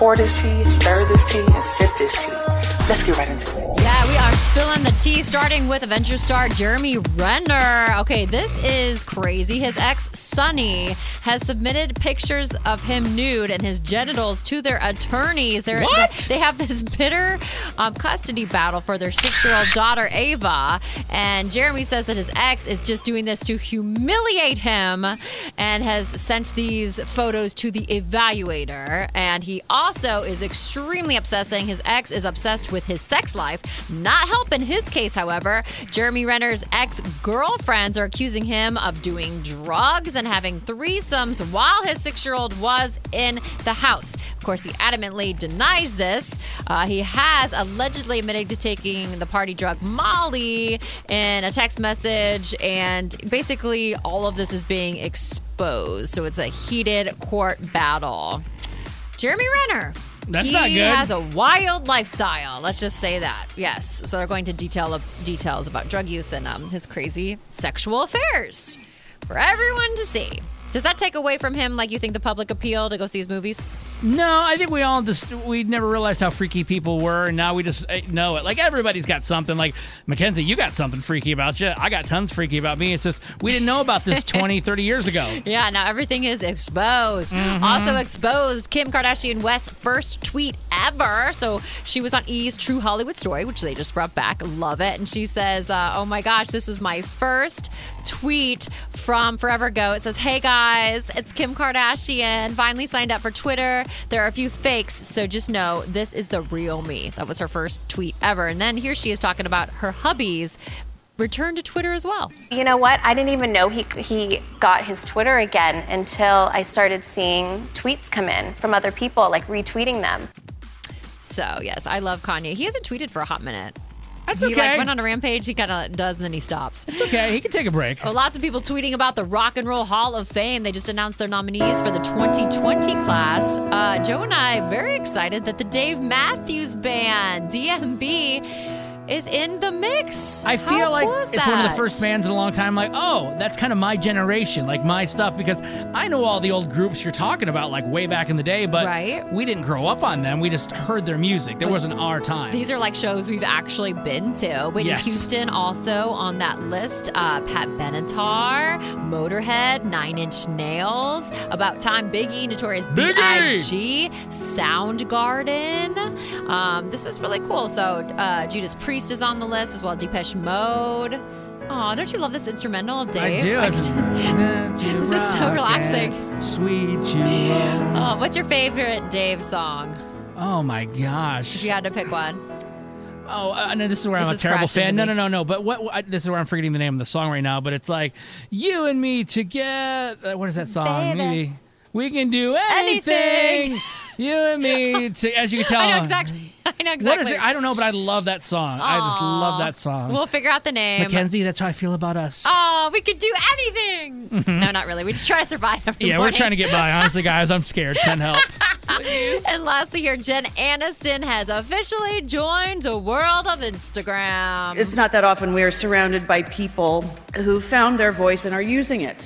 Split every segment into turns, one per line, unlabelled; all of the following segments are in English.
pour this tea, stir this tea, and sip this tea. Let's get right into it.
Yeah, we are spilling the tea, starting with Avengers star Jeremy Renner. Okay, this is crazy. His ex, Sonny, has submitted pictures of him nude and his genitals to their attorneys. They have this bitter custody battle for their 6-year-old daughter, Ava. And Jeremy says that his ex is just doing this to humiliate him and has sent these photos to the evaluator. And he also is extremely upset, saying his ex is obsessed with his sex life. Not helping his case, however. Jeremy Renner's ex-girlfriends are accusing him of doing drugs and having threesomes while his 6-year-old was in the house. Of course, he adamantly denies this. He has allegedly admitted to taking the party drug Molly in a text message, and basically all of this is being exposed. So it's a heated court battle. Jeremy Renner.
That's not good.
He has a wild lifestyle. Let's just say that. Yes. So they're going to details about drug use and his crazy sexual affairs for everyone to see. Does that take away from him, like you think, the public appeal to go see his movies?
No, I think we never realized how freaky people were, and now we just know it. Like, everybody's got something. Like, Mackenzie, you got something freaky about you. I got tons freaky about me. It's just, we didn't know about this 20, 30 years ago.
Yeah, now everything is exposed. Mm-hmm. Also exposed, Kim Kardashian West's first tweet ever. So she was on E's True Hollywood Story, which they just brought back. Love it. And she says, oh my gosh, this was my first tweet from forever ago. It says, hey guys, it's Kim Kardashian. Finally signed up for Twitter. There are a few fakes, so just know this is the real me. That was her first tweet ever. And then here she is talking about her hubby's return to Twitter as well.
You know what? I didn't even know he got his Twitter again until I started seeing tweets come in from other people, like retweeting them.
So, yes, I love Kanye. He hasn't tweeted for a hot minute.
That's
okay.
okay.
He went on a rampage, he kind of does, and then he stops.
It's okay. He can take a break.
Well, lots of people tweeting about the Rock and Roll Hall of Fame. They just announced their nominees for the 2020 class. Joe and I very excited that the Dave Matthews Band, DMB, is in the mix.
I feel like it's one of the first
that?
bands in a long time. Like, oh, that's kind of my generation, like my stuff, because I know all the old groups you're talking about, like way back in the day, but we didn't grow up on them. We just heard their music. There wasn't our time.
These are like shows we've actually been to. Whitney Houston also on that list. Pat Benatar, Motorhead, 9 Inch Nails, About Time, Biggie, Notorious B.I.G., Soundgarden. This is really cool. So Judas Priest is on the list as well. Depeche Mode. Aw, don't you love this instrumental of Dave?
I do.
This is so relaxing.
Sweet you.
Oh, what's your favorite Dave song?
Oh my gosh.
If you had to pick one.
Oh, no, this is where I'm a terrible fan. No. But this is where I'm forgetting the name of the song right now. But it's like, you and me together. What is that song?
Baby.
Maybe we can do anything. You and me. As you can tell.
I know exactly.
What is it? I don't know, but I love that song. I just love that song.
We'll figure out the name.
Mackenzie, that's how I feel about us.
Oh, we could do anything. Mm-hmm. No, not really. We just try to survive every morning.
We're trying to get by. Honestly, guys, I'm scared. Send help. Please.
And lastly here, Jen Aniston has officially joined the world of Instagram.
It's not that often we are surrounded by people who found their voice and are using it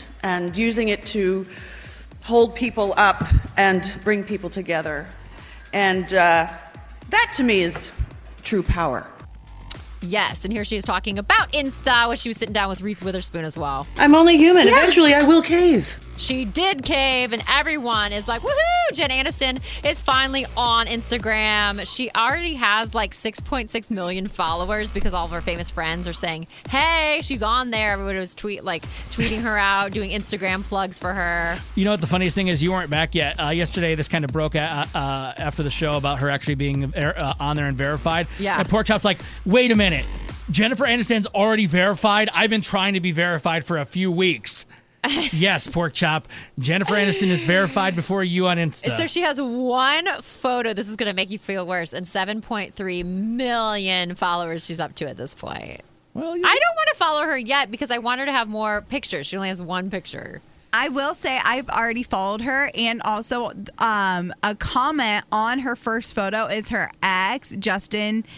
to hold people up and bring people together. And that to me is true power.
Yes, and here she is talking about Insta when she was sitting down with Reese Witherspoon as well.
I'm only human. Yeah. Eventually I will cave.
She did cave, and everyone is like, woohoo! Jen Aniston is finally on Instagram. She already has like 6.6 million followers because all of her famous friends are saying, hey, she's on there. Everybody was tweeting her out, doing Instagram plugs for her.
You know what the funniest thing is? You weren't back yet. Yesterday, this kind of broke after the show about her actually being on there and verified.
Yeah.
And Pork Chop's like, wait a minute. Jennifer Aniston's already verified? I've been trying to be verified for a few weeks. Yes, Pork Chop. Jennifer Aniston is verified before you on Insta.
So she has one photo. This is going to make you feel worse. And 7.3 million followers she's up to at this point.
Well,
I don't want to follow her yet because I want her to have more pictures. She only has one picture.
I will say I've already followed her, and also a comment on her first photo is her ex, Justin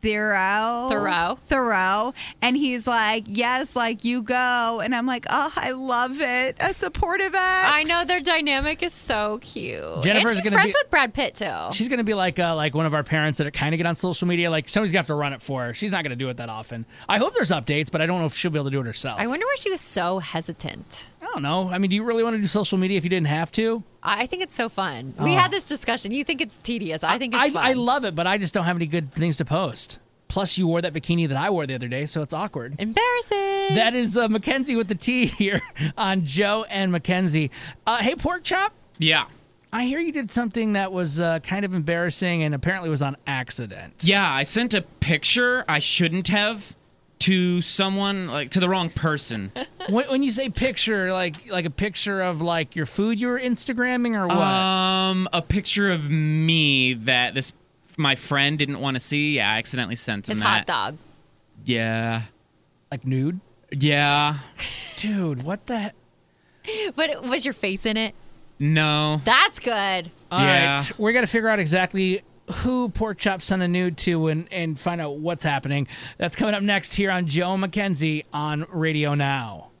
Thoreau. And he's like, yes, like you go. And I'm like, oh, I love it. A supportive ex.
I know their dynamic is so cute.
Jennifer's
and she's
gonna
friends with Brad Pitt too.
She's going to be like one of our parents that kind of get on social media. Like somebody's going to have to run it for her. She's not going to do it that often. I hope there's updates, but I don't know if she'll be able to do it herself.
I wonder why she was so hesitant.
I don't know. I mean, do you really want to do social media if you didn't have to?
I think it's so fun. We had this discussion. You think it's tedious. I think it's fun.
I love it, but I just don't have any good things to post. Plus, you wore that bikini that I wore the other day, so it's awkward.
Embarrassing.
That is Mackenzie with the T here on Joe and Mackenzie. Hey, Pork Chop.
Yeah.
I hear you did something that was kind of embarrassing and apparently was on accident.
Yeah, I sent a picture I shouldn't have to someone, like to the wrong person.
When you say picture, like a picture of like your food you were Instagramming or what?
A picture of me that my friend didn't want to see. Yeah, I accidentally sent him
His
that.
hot dog.
Yeah.
Like nude?
Yeah.
Dude, what the heck?
But was your face in it?
No.
That's good.
All right, we're going to figure out exactly who Pork Chop sent a nude to and find out what's happening. That's coming up next here on Joe and Mackenzie on Radio Now.